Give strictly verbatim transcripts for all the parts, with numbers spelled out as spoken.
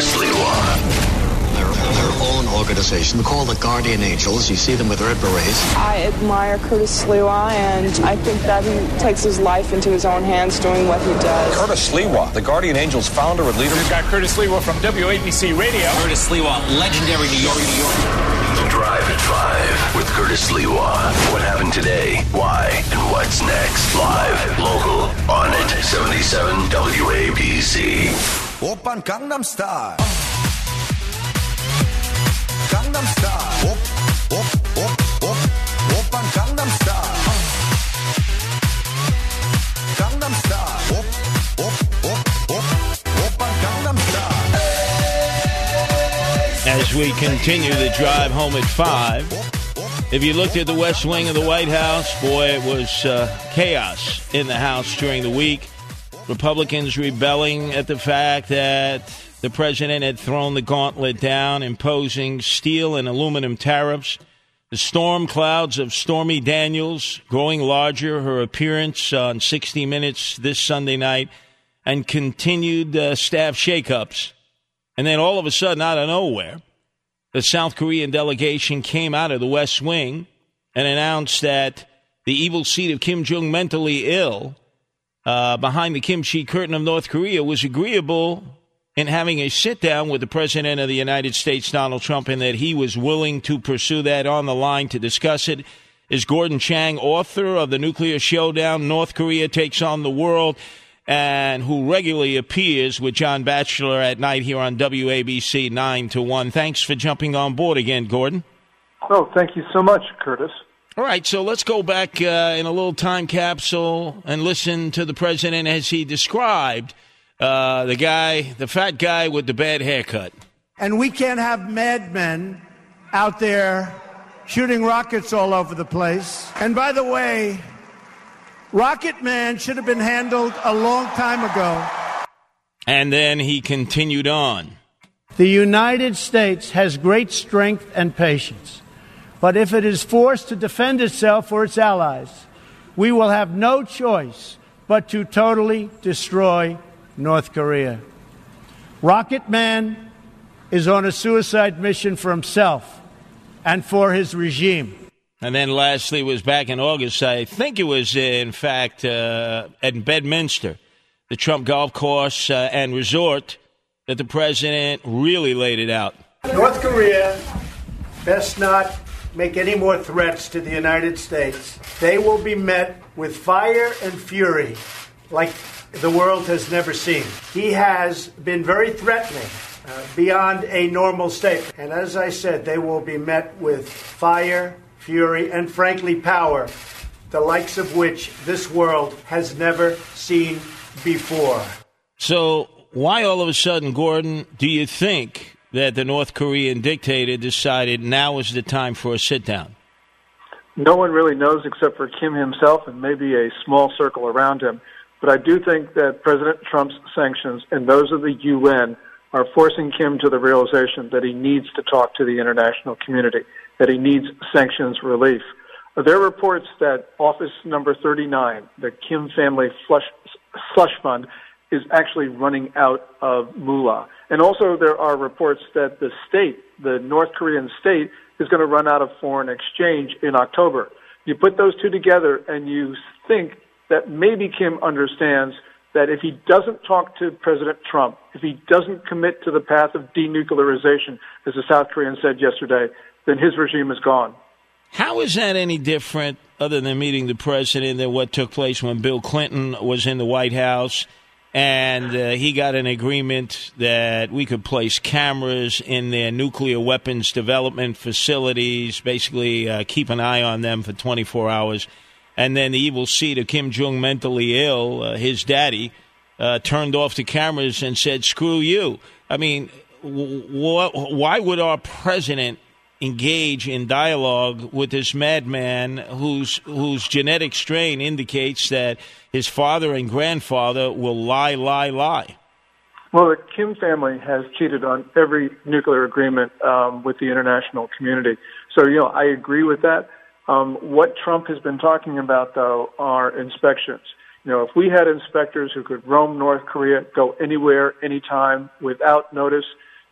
Curtis Sliwa. Their own organization called the Guardian Angels. You see them with red berets. I admire Curtis Sliwa, and I think that he takes his life into his own hands doing what he does. Curtis Sliwa, the Guardian Angels founder and leader. We've got Curtis Sliwa from W A B C Radio. Curtis Sliwa, legendary New York, New York. Drive at five with Curtis Sliwa. What happened today? Why? And what's next? Live, local, on it. seventy-seven W A B C. Oppan Gangnam Style. Gangnam Style. Op, op, op, op. Oppan Gangnam Style. Gangnam Style. Op, op, op, op. Oppan Gangnam Style. As we continue the drive home at five, if you looked at the West Wing of the White House, boy, it was uh, chaos in the House during the week. Republicans rebelling at the fact that the president had thrown the gauntlet down, imposing steel and aluminum tariffs. The storm clouds of Stormy Daniels growing larger, her appearance on sixty minutes this Sunday night, and continued uh, staff shakeups. And then all of a sudden, out of nowhere, the South Korean delegation came out of the West Wing and announced that the evil seed of Kim Jong mentally ill uh, behind the kimchi curtain of North Korea was agreeable in having a sit-down with the President of the United States, Donald Trump, and that he was willing to pursue that. On the line to discuss it is Gordon Chang, author of The Nuclear Showdown, North Korea Takes on the World, and who regularly appears with John Batchelor at night here on W A B C nine to one. Thanks for jumping on board again, Gordon. Oh, thank you so much, Curtis. All right, so let's go back uh, in a little time capsule and listen to the president as he described uh, the guy, the fat guy with the bad haircut. And we can't have madmen out there shooting rockets all over the place. And by the way, Rocket Man should have been handled a long time ago. And then he continued on. The United States has great strength and patience. But if it is forced to defend itself or its allies, we will have no choice but to totally destroy North Korea. Rocket Man is on a suicide mission for himself and for his regime. And then lastly was back in August, I think it was, in fact, uh, at Bedminster, the Trump golf course uh, and resort, that the president really laid it out. North Korea best not make any more threats to the United States. They will be met with fire and fury like the world has never seen. He has been very threatening, uh, beyond a normal state. And as I said, they will be met with fire, fury, and frankly, power, the likes of which this world has never seen before. So why all of a sudden, Gordon, do you think that the North Korean dictator decided now is the time for a sit-down? No one really knows except for Kim himself and maybe a small circle around him. But I do think that President Trump's sanctions and those of the U N are forcing Kim to the realization that he needs to talk to the international community, that he needs sanctions relief. There are reports that Office Number thirty-nine, the Kim Family Flush, Slush Fund, is actually running out of moolah. And also there are reports that the state, the North Korean state, is going to run out of foreign exchange in October. You put those two together and you think that maybe Kim understands that if he doesn't talk to President Trump, if he doesn't commit to the path of denuclearization, as the South Koreans said yesterday, then his regime is gone. How is that any different, other than meeting the president, than what took place when Bill Clinton was in the White House and uh, he got an agreement that we could place cameras in their nuclear weapons development facilities, basically uh, keep an eye on them for twenty-four hours. And then the evil seed of Kim Jong mentally ill, uh, his daddy, uh, turned off the cameras and said, screw you. I mean, w- w- why would our president engage in dialogue with this madman whose whose genetic strain indicates that his father and grandfather will lie, lie, lie? Well, the Kim family has cheated on every nuclear agreement um, with the international community. So, you know, I agree with that. Um, what Trump has been talking about, though, are inspections. You know, if we had inspectors who could roam North Korea, go anywhere, anytime, without notice,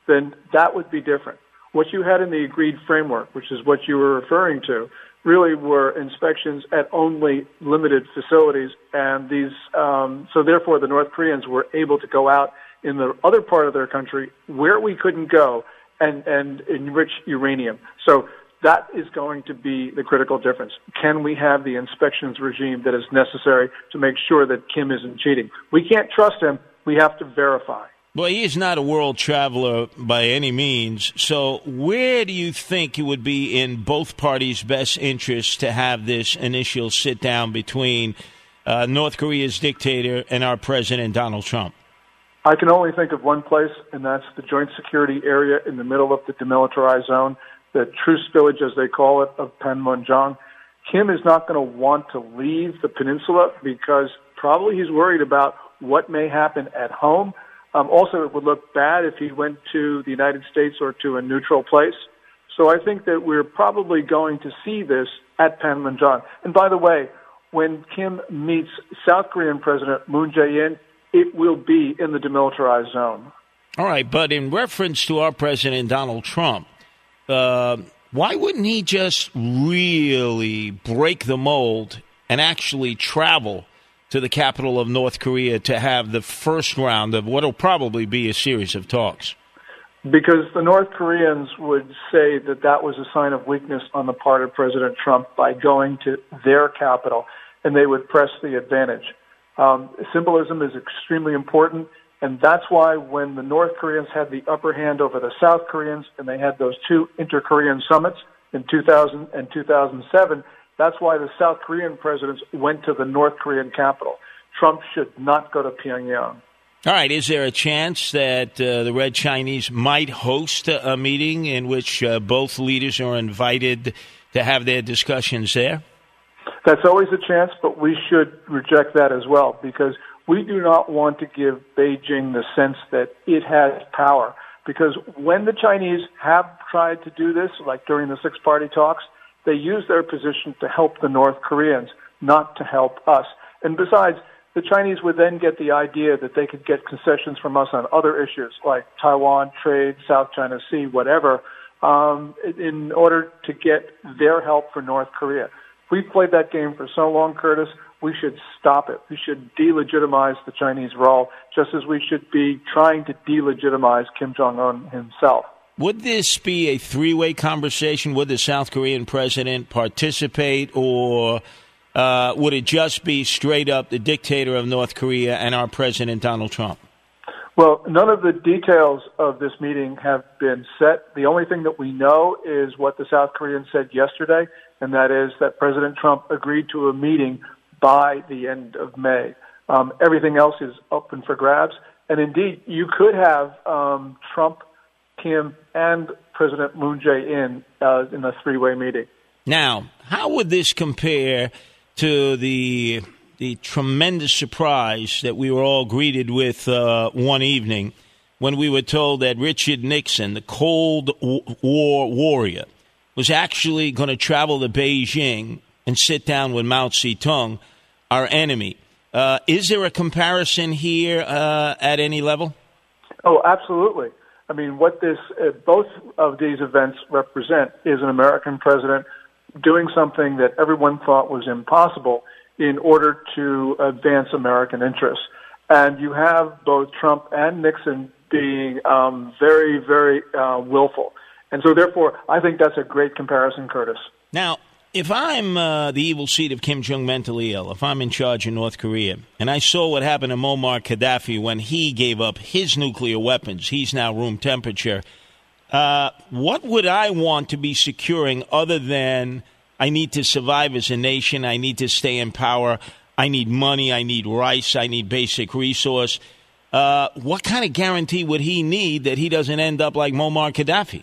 then that would be different. What you had in the agreed framework, which is what you were referring to, really were inspections at only limited facilities, and these, um, so therefore the North Koreans were able to go out in the other part of their country where we couldn't go and, and enrich uranium. So that is going to be the critical difference. Can we have the inspections regime that is necessary to make sure that Kim isn't cheating? We can't trust him. We have to verify. Well, he is not a world traveler by any means. So where do you think it would be in both parties' best interest to have this initial sit-down between uh, North Korea's dictator and our president, Donald Trump? I can only think of one place, and that's the Joint Security Area in the middle of the demilitarized zone, the truce village, as they call it, of Panmunjom. Kim is not going to want to leave the peninsula because probably he's worried about what may happen at home. Um, also, it would look bad if he went to the United States or to a neutral place. So I think that we're probably going to see this at Panmunjom. And by the way, when Kim meets South Korean President Moon Jae-in, it will be in the demilitarized zone. All right, but in reference to our president, Donald Trump, uh, why wouldn't he just really break the mold and actually travel to the capital of North Korea to have the first round of what will probably be a series of talks? Because the North Koreans would say that that was a sign of weakness on the part of President Trump by going to their capital, and they would press the advantage. Um, symbolism is extremely important, and that's why when the North Koreans had the upper hand over the South Koreans, and they had those two inter-Korean summits in two thousand and two thousand seven, that's why the South Korean presidents went to the North Korean capital. Trump should not go to Pyongyang. All right. Is there a chance that uh, the Red Chinese might host a, a meeting in which uh, both leaders are invited to have their discussions there? That's always a chance, but we should reject that as well because we do not want to give Beijing the sense that it has power. Because when the Chinese have tried to do this, like during the six-party talks, they use their position to help the North Koreans, not to help us. And besides, the Chinese would then get the idea that they could get concessions from us on other issues like Taiwan, trade, South China Sea, whatever, um, in order to get their help for North Korea. We've played that game for so long, Curtis. We should stop it. We should delegitimize the Chinese role, just as we should be trying to delegitimize Kim Jong-un himself. Would this be a three-way conversation? Would the South Korean president participate, or uh, would it just be straight up the dictator of North Korea and our president, Donald Trump? Well, none of the details of this meeting have been set. The only thing that we know is what the South Koreans said yesterday, and that is that President Trump agreed to a meeting by the end of May. Um, everything else is open for grabs. And indeed, you could have um, Trump, Kim, and President Moon Jae-in uh, in a three-way meeting. Now, how would this compare to the the tremendous surprise that we were all greeted with uh, one evening when we were told that Richard Nixon, the Cold War warrior, was actually going to travel to Beijing and sit down with Mao Zedong, our enemy? Uh, is there a comparison here uh, at any level? Oh, absolutely. I mean, what this, uh, both of these events represent is an American president doing something that everyone thought was impossible in order to advance American interests. And you have both Trump and Nixon being um, very, very uh, willful. And so, therefore, I think that's a great comparison, Curtis. Now, if I'm uh, the evil seed of Kim Jong mentally ill, if I'm in charge of North Korea, and I saw what happened to Muammar Gaddafi when he gave up his nuclear weapons, he's now room temperature, uh, what would I want to be securing other than I need to survive as a nation, I need to stay in power, I need money, I need rice, I need basic resource? Uh, what kind of guarantee would he need that he doesn't end up like Muammar Gaddafi?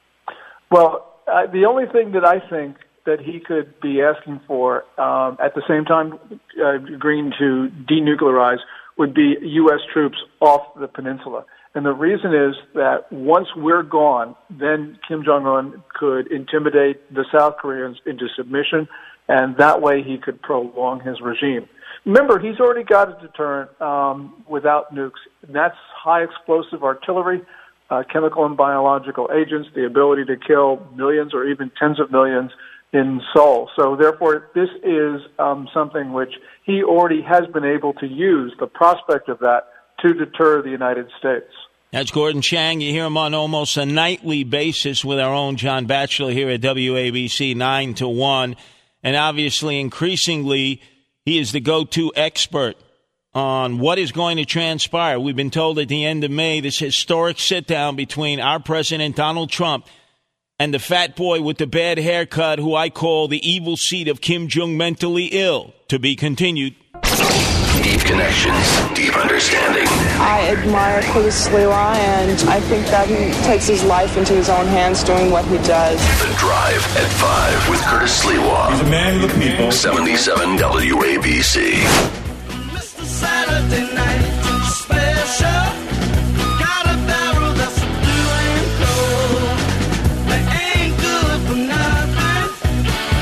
Well, uh, the only thing that I think that he could be asking for um, at the same time uh, agreeing to denuclearize would be U S troops off the peninsula. And the reason is that once we're gone, then Kim Jong-un could intimidate the South Koreans into submission, and that way he could prolong his regime. Remember, he's already got a deterrent um, without nukes, and that's high explosive artillery. uh, chemical and biological agents, the ability to kill millions or even tens of millions in Seoul. So therefore, this is um, something which he already has been able to use, the prospect of that, to deter the United States. That's Gordon Chang. You hear him on almost a nightly basis with our own John Batchelor here at W A B C, nine to one. And obviously, increasingly, he is the go-to expert on what is going to transpire. We've been told at the end of May, this historic sit-down between our president, Donald Trump, and the fat boy with the bad haircut, who I call the evil seed of Kim Jong mentally ill, to be continued. Deep connections, deep understanding. I admire Curtis Sliwa, and I think that he takes his life into his own hands doing what he does. The Drive at five with Curtis Sliwa. He's a man of the people. seventy-seven W A B C. Mister Saturday Night Special. Got a barrel that's blue and gold. They ain't good for nothing.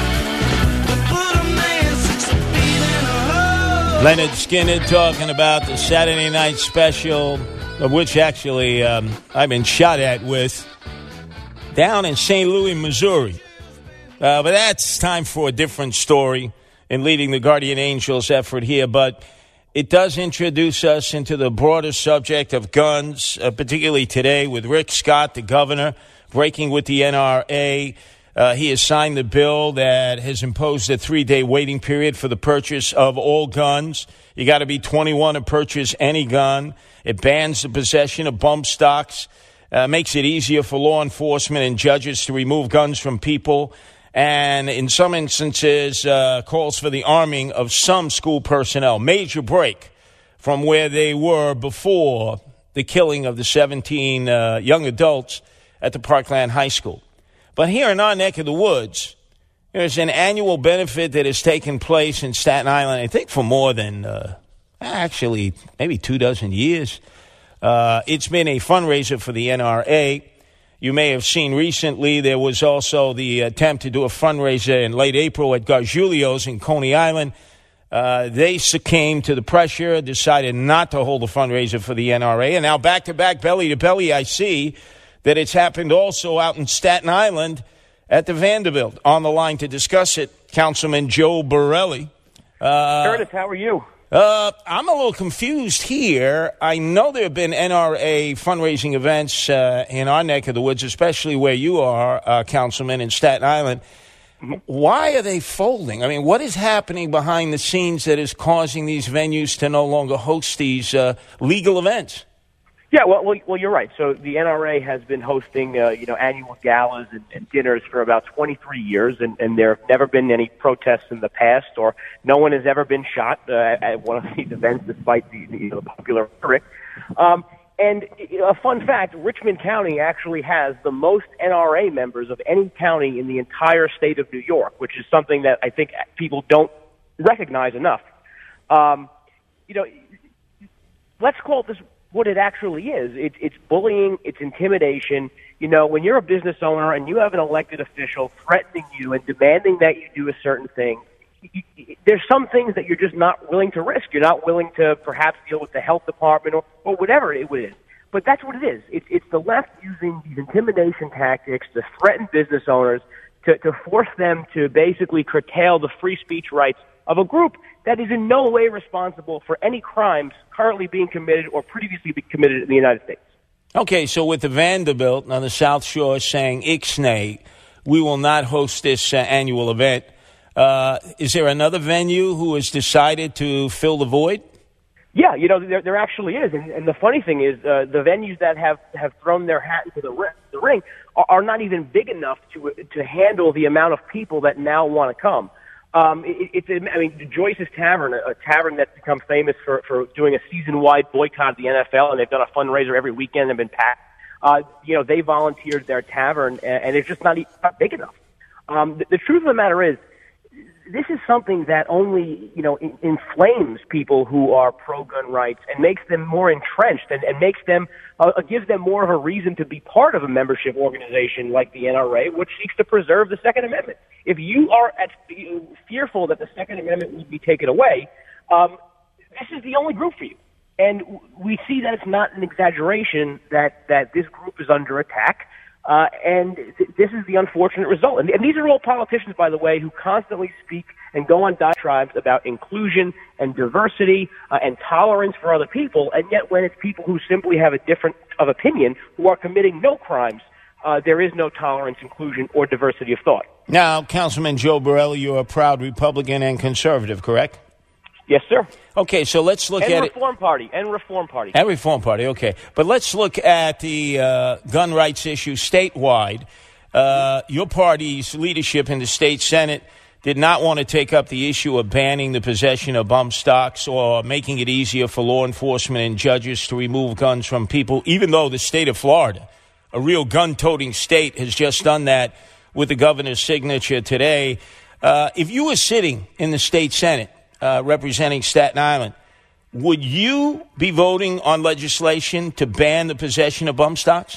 They put a man six feet in a hole. Leonard Skinner talking about the Saturday Night Special, of which actually um, I've been shot at with, down in Saint Louis, Missouri. Uh, but that's time for a different story in leading the Guardian Angels effort here. But it does introduce us into the broader subject of guns, uh, particularly today with Rick Scott, the governor, breaking with the N R A. Uh, he has signed the bill that has imposed a three-day waiting period for the purchase of all guns. You got to be twenty-one to purchase any gun. It bans the possession of bump stocks, uh, makes it easier for law enforcement and judges to remove guns from people, and in some instances uh, calls for the arming of some school personnel. Major break from where they were before the killing of the seventeen uh, young adults at the Parkland High School. But here in our neck of the woods, there's an annual benefit that has taken place in Staten Island, I think for more than, uh, actually, maybe two dozen years. Uh, it's been a fundraiser for the N R A. You may have seen recently there was also the attempt to do a fundraiser in late April at Gargiulo's in Coney Island. Uh, they succumbed to the pressure, decided not to hold a fundraiser for the N R A. And now back-to-back, belly-to-belly, I see that it's happened also out in Staten Island at the Vanderbilt. On the line to discuss it, Councilman Joe Borelli. Uh, Curtis, how are you? Uh, I'm a little confused here. I know there have been N R A fundraising events uh, in our neck of the woods, especially where you are, uh, Councilman, in Staten Island. Mm-hmm. Why are they folding? I mean, what is happening behind the scenes that is causing these venues to no longer host these uh, legal events? Yeah, well, well, well, you're right. So the N R A has been hosting, uh, you know, annual galas and, and dinners for about twenty-three years, and, and there have never been any protests in the past, or no one has ever been shot uh, at one of these events, despite the, the, you know, the popular rhetoric. Um, and you know, a fun fact: Richmond County actually has the most N R A members of any county in the entire state of New York, which is something that I think people don't recognize enough. Um, you know, let's call this what it actually is. It, it's bullying, it's intimidation. You know, when you're a business owner and you have an elected official threatening you and demanding that you do a certain thing, you, you, there's some things that you're just not willing to risk. You're not willing to perhaps deal with the health department or, or whatever it is. But that's what it is. It's, it's the left using these intimidation tactics to threaten business owners, to, to force them to basically curtail the free speech rights of a group that is in no way responsible for any crimes currently being committed or previously been committed in the United States. Okay, so with the Vanderbilt on the South Shore saying ixnay, we will not host this uh, annual event, uh, is there another venue who has decided to fill the void? Yeah, you know, there, there actually is. And, and the funny thing is uh, the venues that have, have thrown their hat into the ring, the ring are, are not even big enough to, to handle the amount of people that now want to come. Um, it, it's, I mean, Joyce's Tavern, a, a tavern that's become famous for, for doing a season-wide boycott of the N F L, and they've done a fundraiser every weekend and been packed. Uh, you know, they volunteered their tavern, and, and it's just not, not big enough. Um, the, the truth of the matter is, this is something that only, you know, in, inflames people who are pro-gun rights and makes them more entrenched and, and makes them, uh, gives them more of a reason to be part of a membership organization like the N R A, which seeks to preserve the Second Amendment. If you are at, fearful that the Second Amendment will be taken away, um, this is the only group for you. And w- we see that it's not an exaggeration that, that this group is under attack. Uh, and th- this is the unfortunate result. And, and these are all politicians, by the way, who constantly speak and go on diatribes about inclusion and diversity uh, and tolerance for other people. And yet when it's people who simply have a different of opinion, who are committing no crimes, uh, there is no tolerance, inclusion, or diversity of thought. Now, Councilman Joe Borelli, you're a proud Republican and conservative, correct? Yes, sir. Okay, so let's look and at Reform it. Party, and Reform Party. And Reform Party, okay. But let's look at the uh, gun rights issue statewide. Uh, your party's leadership in the state Senate did not want to take up the issue of banning the possession of bump stocks or making it easier for law enforcement and judges to remove guns from people, even though the state of Florida, a real gun-toting state, has just done that with the governor's signature today. Uh, if you were sitting in the state Senate, Uh, representing Staten Island, would you be voting on legislation to ban the possession of bump stocks?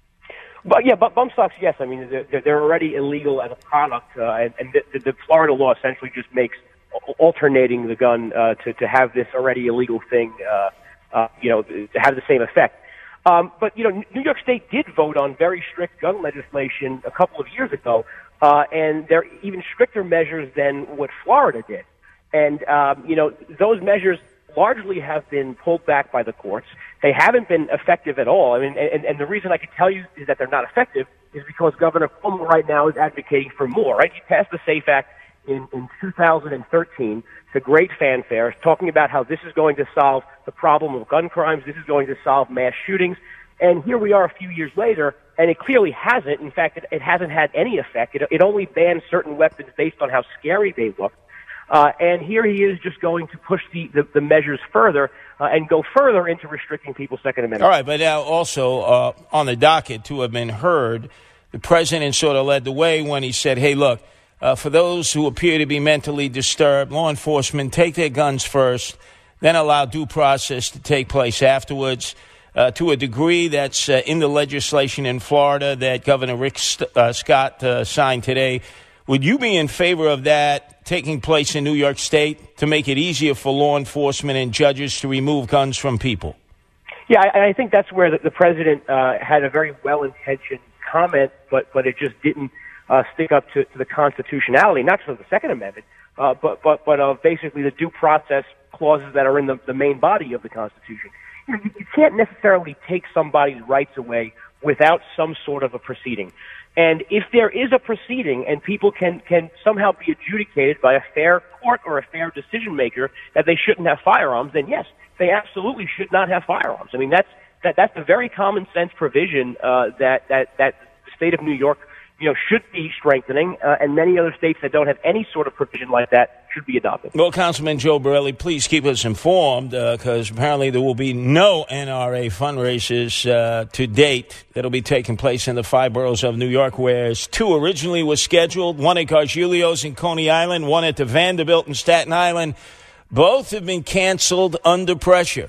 But yeah, but bump stocks, yes. I mean, they're, they're already illegal as a product, uh, and, and the, the Florida law essentially just makes alternating the gun uh, to to have this already illegal thing, uh, uh, you know, to have the same effect. Um, but you know, New York State did vote on very strict gun legislation a couple of years ago, uh, and they're even stricter measures than what Florida did. And, um, you know, those measures largely have been pulled back by the courts. They haven't been effective at all. I mean, and, and the reason I can tell you is that they're not effective is because Governor Cuomo right now is advocating for more, right? He passed the SAFE Act in, in two thousand thirteen to great fanfare, talking about how this is going to solve the problem of gun crimes, this is going to solve mass shootings. And here we are a few years later, and it clearly hasn't. In fact, it, it hasn't had any effect. It, it only bans certain weapons based on how scary they look. Uh, and here he is just going to push the, the, the measures further uh, and go further into restricting people's Second Amendment. All right, but now also uh, on the docket to have been heard, the president sort of led the way when he said, hey, look, uh, for those who appear to be mentally disturbed, law enforcement, take their guns first, then allow due process to take place afterwards. Uh, to a degree that's uh, in the legislation in Florida that Governor Rick St- uh, Scott uh, signed today. Would you be in favor of that taking place in New York State to make it easier for law enforcement and judges to remove guns from people? Yeah, I, I think that's where the, the president uh, had a very well-intentioned comment, but, but it just didn't uh, stick up to, to the constitutionality, not just of the Second Amendment, uh, but, but, but of basically the due process clauses that are in the, the main body of the Constitution. You know, you, you can't necessarily take somebody's rights away without some sort of a proceeding. And if there is a proceeding and people can, can somehow be adjudicated by a fair court or a fair decision maker that they shouldn't have firearms, then yes, they absolutely should not have firearms. I mean, that's, that, that's a very common sense provision, uh, that, that, that the state of New York, you know, should be strengthening, uh, and many other states that don't have any sort of provision like that should be adopted. Well, Councilman Joe Borelli, please keep us informed, because uh, apparently there will be no N R A fundraisers uh, to date that will be taking place in the five boroughs of New York, whereas two originally were scheduled, one at Gargiulo's in Coney Island, one at the Vanderbilt in Staten Island. Both have been canceled under pressure.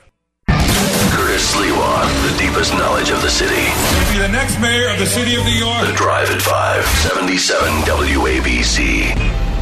Curtis Sliwa, the deepest knowledge of the city. To be the next mayor of the city of New York. The Drive at five, seventy-seven W A B C.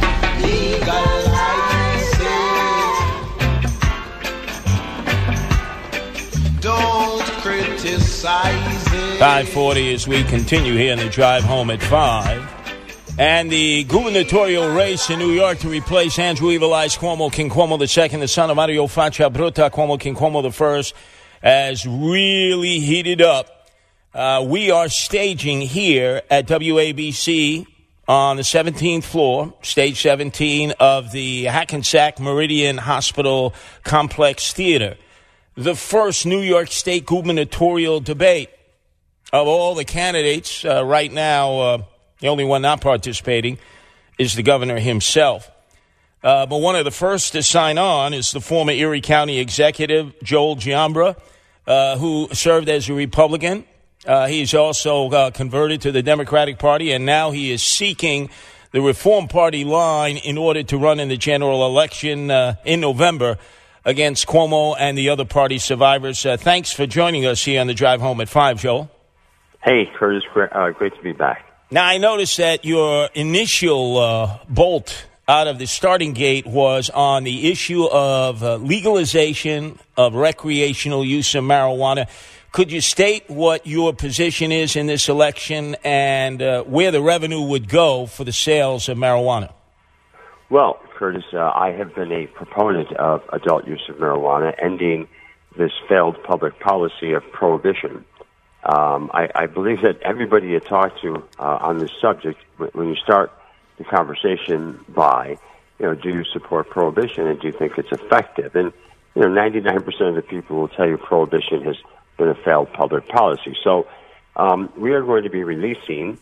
Don't criticize it. five forty as we continue here in the Drive Home at five. And the gubernatorial race in New York to replace Andrew Evil Eyes Cuomo, King Cuomo the Second, the son of Mario Faccia Bruta Cuomo, King Cuomo the First, has really heated up. Uh, we are staging here at W A B C on the seventeenth floor, stage seventeen of the Hackensack Meridian Hospital Complex Theater, the first New York State gubernatorial debate of all the candidates. Uh, right now, uh, the only one not participating is the governor himself. Uh, but one of the first to sign on is the former Erie County executive, Joel Giambra, uh, who served as a Republican. Uh, he's also uh, converted to the Democratic Party, and now he is seeking the Reform Party line in order to run in the general election uh, in November against Cuomo and the other party survivors. Uh, thanks for joining us here on the Drive Home at five, Joel. Hey, Curtis. Uh, great to be back. Now, I noticed that your initial uh, bolt out of the starting gate was on the issue of uh, legalization of recreational use of marijuana. Could you state what your position is in this election and uh, where the revenue would go for the sales of marijuana? Well, Curtis, uh, I have been a proponent of adult use of marijuana, ending this failed public policy of prohibition. Um, I, I believe that everybody you talk to uh, on this subject, when you start the conversation by, you know, do you support prohibition and do you think it's effective? And, you know, ninety-nine percent of the people will tell you prohibition has been a failed public policy. So um, we are going to be releasing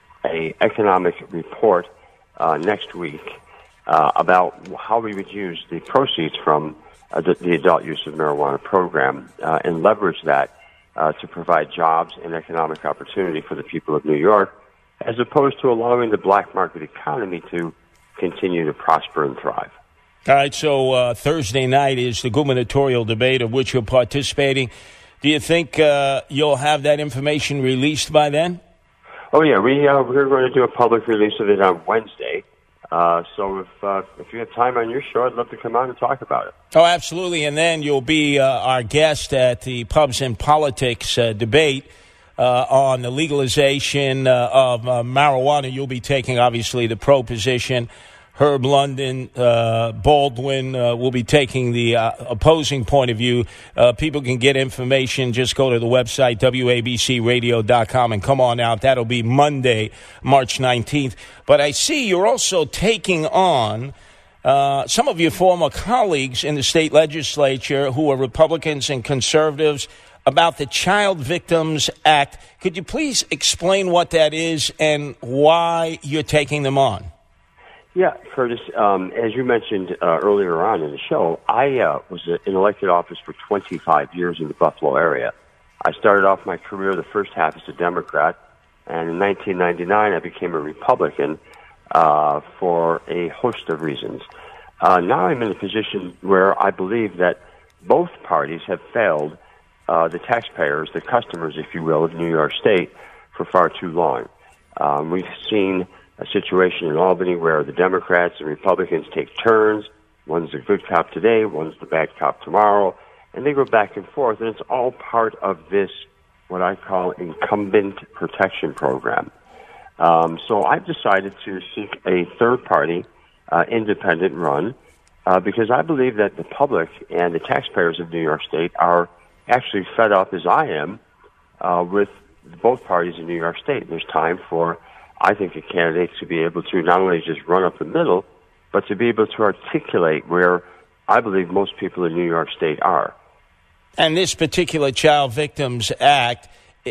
a economic report uh, next week uh, about how we would use the proceeds from uh, the, the adult use of marijuana program uh, and leverage that uh, to provide jobs and economic opportunity for the people of New York, as opposed to allowing the black market economy to continue to prosper and thrive. All right, so uh, Thursday night is the gubernatorial debate of which you're participating. Do you think uh, you'll have that information released by then? Oh, yeah. We, uh, we're going to do a public release of it on Wednesday. Uh, so if uh, if you have time on your show, I'd love to come on and talk about it. Oh, absolutely. And then you'll be uh, our guest at the Pubs and Politics uh, debate uh, on the legalization uh, of uh, marijuana. You'll be taking, obviously, the pro position. Herb London, uh, Baldwin uh, will be taking the uh, opposing point of view. Uh, people can get information. Just go to the website, W A B C radio dot com, and come on out. That'll be Monday, March nineteenth. But I see you're also taking on uh, some of your former colleagues in the state legislature who are Republicans and conservatives about the Child Victims Act. Could you please explain what that is and why you're taking them on? Yeah, Curtis, um, as you mentioned uh, earlier on in the show, I uh, was in elected office for twenty-five years in the Buffalo area. I started off my career, the first half as a Democrat, and in nineteen ninety-nine I became a Republican uh, for a host of reasons. Uh, now I'm in a position where I believe that both parties have failed uh, the taxpayers, the customers, if you will, of New York State for far too long. Um, we've seen a situation in Albany where the Democrats and Republicans take turns. One's the good cop today, one's the bad cop tomorrow, and they go back and forth, and it's all part of this, what I call, incumbent protection program. Um, so I've decided to seek a third-party, uh, independent run, uh, because I believe that the public and the taxpayers of New York State are actually fed up, as I am, uh, with both parties in New York State. There's time for, I think, a candidate to be able to not only just run up the middle, but to be able to articulate where I believe most people in New York State are. And this particular Child Victims Act uh,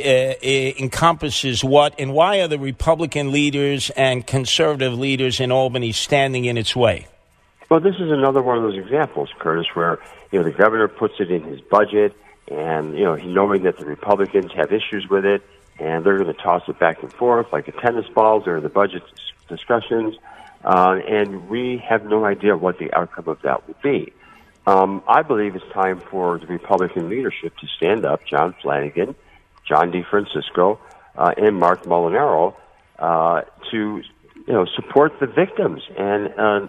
encompasses what, and why are the Republican leaders and conservative leaders in Albany standing in its way? Well, this is another one of those examples, Curtis, where, you know, the governor puts it in his budget, and, you know, he knowing that the Republicans have issues with it, and they're going to toss it back and forth like a tennis ball during the budget discussions, uh, and we have no idea what the outcome of that will be. Um, I believe it's time for the Republican leadership to stand up, John Flanagan, John DeFrancisco, uh, and Mark Molinaro, uh, to, you know, support the victims and uh,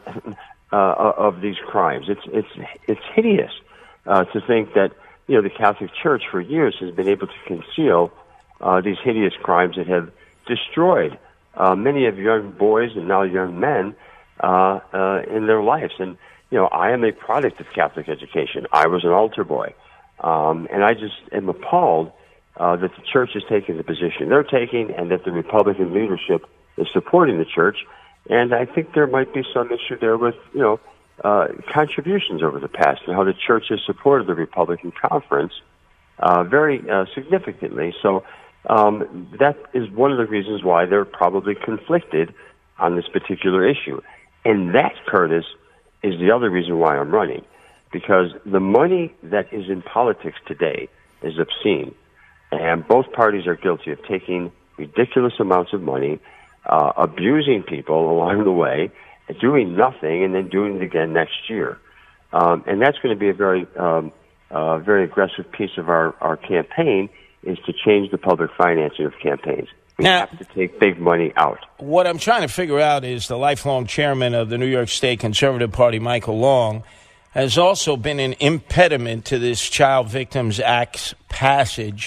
uh, of these crimes. It's it's it's hideous uh, to think that, you know, the Catholic Church for years has been able to conceal Uh, these hideous crimes that have destroyed uh, many of young boys and now young men uh, uh, in their lives. And, you know, I am a product of Catholic education. I was an altar boy. Um, and I just am appalled uh, that the church is taking the position they're taking and that the Republican leadership is supporting the church. And I think there might be some issue there with, you know, uh, contributions over the past and how the church has supported the Republican conference uh, very uh, significantly. So, Um, that is one of the reasons why they're probably conflicted on this particular issue. And that, Curtis, is the other reason why I'm running. Because the money that is in politics today is obscene. And both parties are guilty of taking ridiculous amounts of money, uh, abusing people along the way, and doing nothing, and then doing it again next year. Um, and that's going to be a very, um, uh, very aggressive piece of our, our campaign, is to change the public financing of campaigns. We Now, have to take big money out. What I'm trying to figure out is the lifelong chairman of the New York State Conservative Party, Michael Long, has also been an impediment to this Child Victims Act's passage.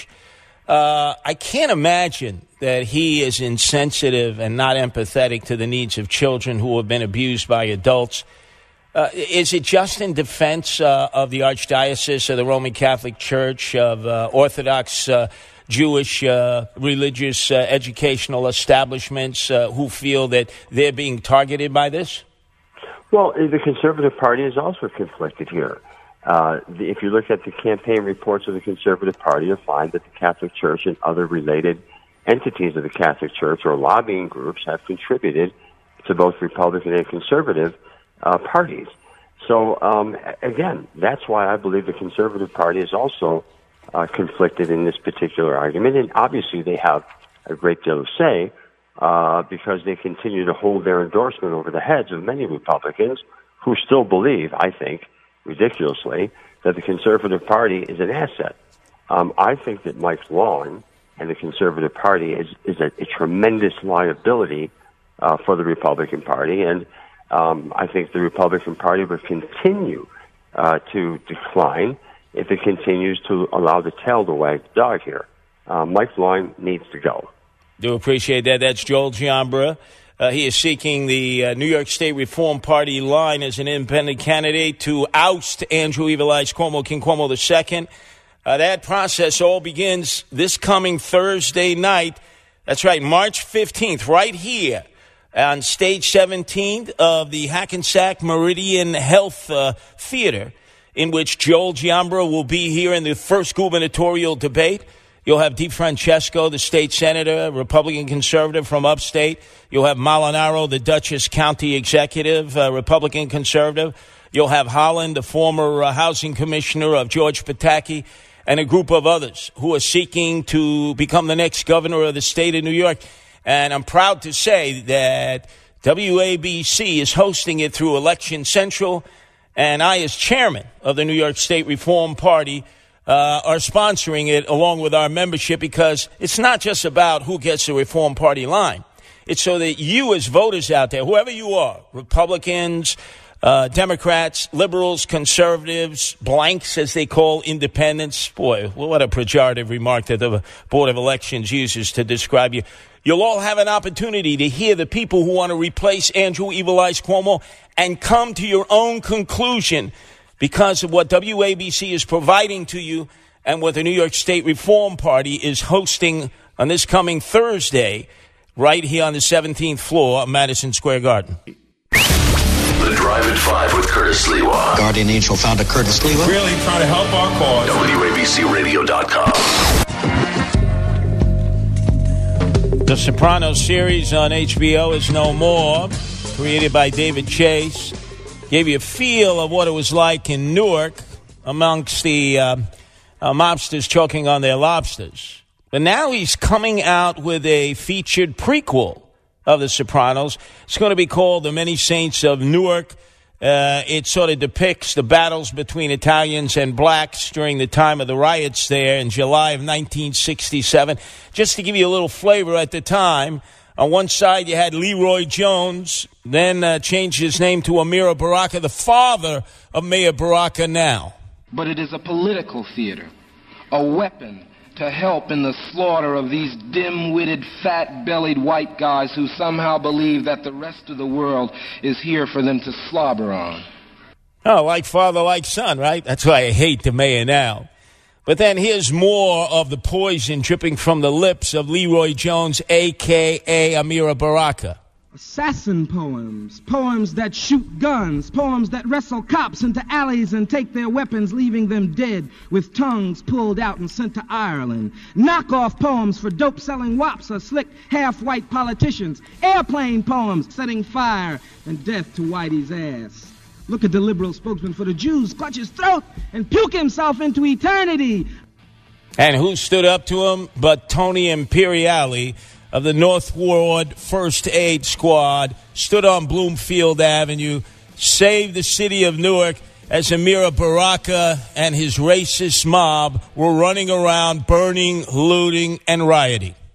Uh, I can't imagine that he is insensitive and not empathetic to the needs of children who have been abused by adults. Uh, is it just in defense uh, of the Archdiocese of the Roman Catholic Church, of uh, Orthodox uh, Jewish uh, religious uh, educational establishments uh, who feel that they're being targeted by this? Well, the Conservative Party is also conflicted here. Uh, the, if you look at the campaign reports of the Conservative Party, you'll find that the Catholic Church and other related entities of the Catholic Church or lobbying groups have contributed to both Republican and Conservative uh, parties. So, um, again, that's why I believe the Conservative Party is also uh, conflicted in this particular argument. And obviously they have a great deal of say uh, because they continue to hold their endorsement over the heads of many Republicans who still believe, I think, ridiculously, that the Conservative Party is an asset. Um, I think that Mike Long and the Conservative Party is, is a, a tremendous liability uh, for the Republican Party, and um, I think the Republican Party will continue uh, to decline if it continues to allow the tail to wag the dog here. Uh, Mike Long needs to go. Do appreciate that. That's Joel Giambra. Uh, he is seeking the uh, New York State Reform Party line as an independent candidate to oust Andrew Evil Eyes Cuomo, King Cuomo the Second. Uh, that process all begins this coming Thursday night. That's right, March fifteenth, right here on stage seventeen of the Hackensack Meridian Health uh, Theater, in which Joel Giambra will be here in the first gubernatorial debate. You'll have DeFrancesco, the state senator, Republican conservative from upstate. You'll have Molinaro, the Dutchess County executive, uh, Republican conservative. You'll have Holland, the former uh, housing commissioner of George Pataki, and a group of others who are seeking to become the next governor of the state of New York. And I'm proud to say that W A B C is hosting it through Election Central, and I, as chairman of the New York State Reform Party, Uh, are sponsoring it along with our membership, because it's not just about who gets the Reform Party line. It's so that you as voters out there, whoever you are, Republicans, uh, Democrats, liberals, conservatives, blanks as they call independents. Boy, what a pejorative remark that the Board of Elections uses to describe you. You'll all have an opportunity to hear the people who want to replace Andrew Evil Eyes Cuomo and come to your own conclusion because of what W A B C is providing to you and what the New York State Reform Party is hosting on this coming Thursday right here on the seventeenth floor of Madison Square Garden. The Drive at five with Curtis Lewa. Guardian Angel founder Curtis Lewa. Really trying to help our cause. W A B C radio dot com. The Sopranos series on H B O is no more. Created by David Chase. Gave you a feel of what it was like in Newark amongst the uh, uh, mobsters choking on their lobsters. But now he's coming out with a featured prequel of The Sopranos. It's going to be called The Many Saints of Newark. Uh, it sort of depicts the battles between Italians and blacks during the time of the riots there in July of nineteen sixty-seven. Just to give you a little flavor at the time, on one side, you had Leroy Jones, then uh, changed his name to Amira Baraka, the father of Mayor Baraka now. But it is a political theater, a weapon to help in the slaughter of these dim-witted, fat-bellied white guys who somehow believe that the rest of the world is here for them to slobber on. Oh, like father, like son, right? That's why I hate the mayor now. But then here's more of the poison dripping from the lips of Leroy Jones, a k a. Amira Baraka. Assassin poems, poems that shoot guns, poems that wrestle cops into alleys and take their weapons, leaving them dead with tongues pulled out and sent to Ireland. Knockoff poems for dope-selling wops or slick half-white politicians. Airplane poems setting fire and death to Whitey's ass. Look at the liberal spokesman for the Jews clutch his throat and puke himself into eternity. And who stood up to him but Tony Imperiali of the North Ward First Aid Squad, stood on Bloomfield Avenue, saved the city of Newark as Amira Baraka and his racist mob were running around burning, looting, and rioting.